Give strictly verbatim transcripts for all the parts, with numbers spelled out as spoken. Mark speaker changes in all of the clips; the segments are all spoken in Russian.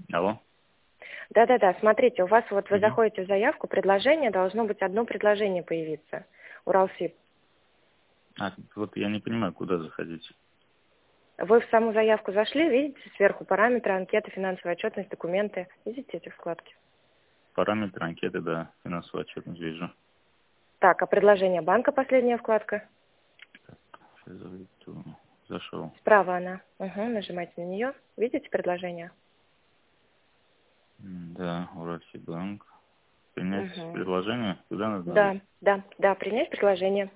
Speaker 1: Алло.
Speaker 2: Да-да-да, смотрите, у вас вот вы
Speaker 1: Мгм.
Speaker 2: заходите в заявку, предложение, должно быть одно предложение появиться. Уралсиб.
Speaker 1: А, вот я не понимаю, куда заходить.
Speaker 2: Вы в саму заявку зашли, видите сверху параметры, анкеты, финансовая отчетность, документы. Видите эти вкладки?
Speaker 1: Параметры, анкеты, да, финансовую отчетность вижу.
Speaker 2: Так, а предложение банка, последняя вкладка?
Speaker 1: Сейчас зайду. Зашел.
Speaker 2: Справа она. Угу, нажимайте на нее. Видите предложение?
Speaker 1: М, Да, Уральсибанк. Принять
Speaker 2: Угу.
Speaker 1: предложение, куда надо нажать?
Speaker 2: Да, да, да, принять предложение.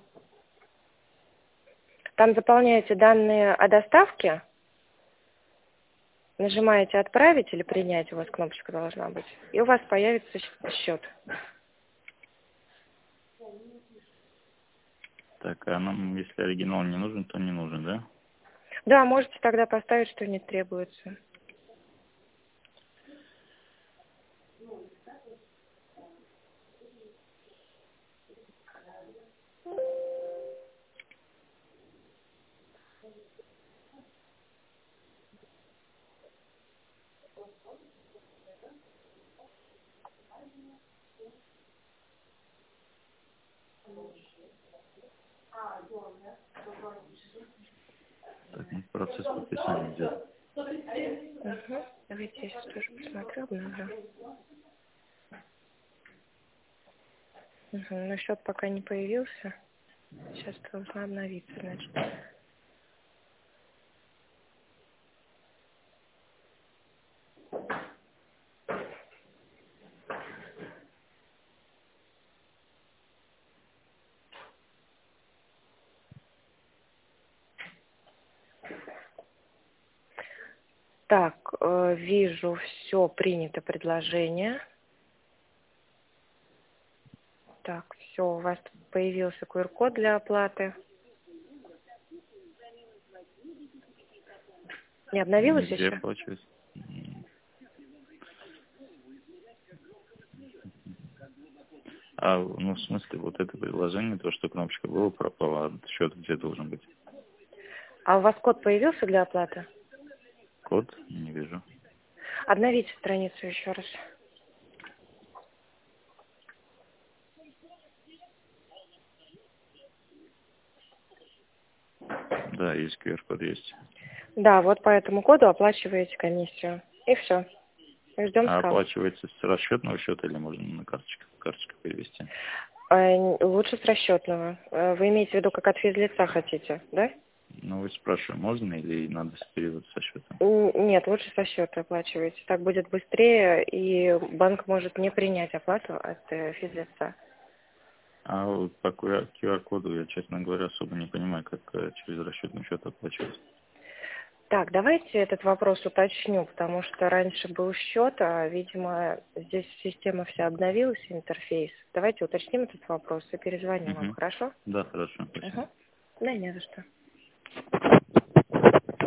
Speaker 2: Там заполняете данные о доставке, нажимаете «Отправить» или «Принять», у вас кнопочка должна быть, и у вас появится щ- счет.
Speaker 1: Так, а нам, если оригинал не нужен, то не нужен, да?
Speaker 2: Да, можете тогда поставить, что не требуется.
Speaker 1: Так, ну, процесс подписания идет.
Speaker 2: Угу. Давайте я сейчас тоже посмотрю, обновлю. Угу. Но счет пока не появился. Сейчас должна обновиться, значит. Так, э, вижу, все принято предложение. Так, все, у вас появился ку эр код для оплаты. Не обновилось
Speaker 1: Нигде
Speaker 2: еще?
Speaker 1: оплачивать. М, А, ну, в смысле, вот это предложение, то, что кнопочка была, пропала, а счет где должен быть?
Speaker 2: А у вас код появился для оплаты?
Speaker 1: Код? Не вижу.
Speaker 2: Обновите страницу еще раз.
Speaker 1: Да, есть ку эр код, есть.
Speaker 2: Да, вот по этому коду оплачиваете комиссию. И все. Ждем
Speaker 1: А
Speaker 2: скам.
Speaker 1: оплачивается с расчетного счета или можно на карточку, карточку перевести?
Speaker 2: Э, Лучше с расчетного. Э, Вы имеете в виду, как от физлица хотите, да?
Speaker 1: Ну, вот спрашиваю, можно или надо перевод со счета?
Speaker 2: Н- Нет, лучше со счета оплачиваете. Так будет быстрее, и банк может не принять оплату от э, физлица.
Speaker 1: А вот по ку эр коду я, честно говоря, особо не понимаю, как э, через расчетный счет оплачивать.
Speaker 2: Так, давайте этот вопрос уточню, потому что раньше был счет, а, видимо, здесь система вся обновилась, интерфейс. Давайте уточним этот вопрос и перезвоним вам,
Speaker 1: Угу.
Speaker 2: хорошо?
Speaker 1: Да, хорошо, спасибо.
Speaker 2: Угу. Да, не за что.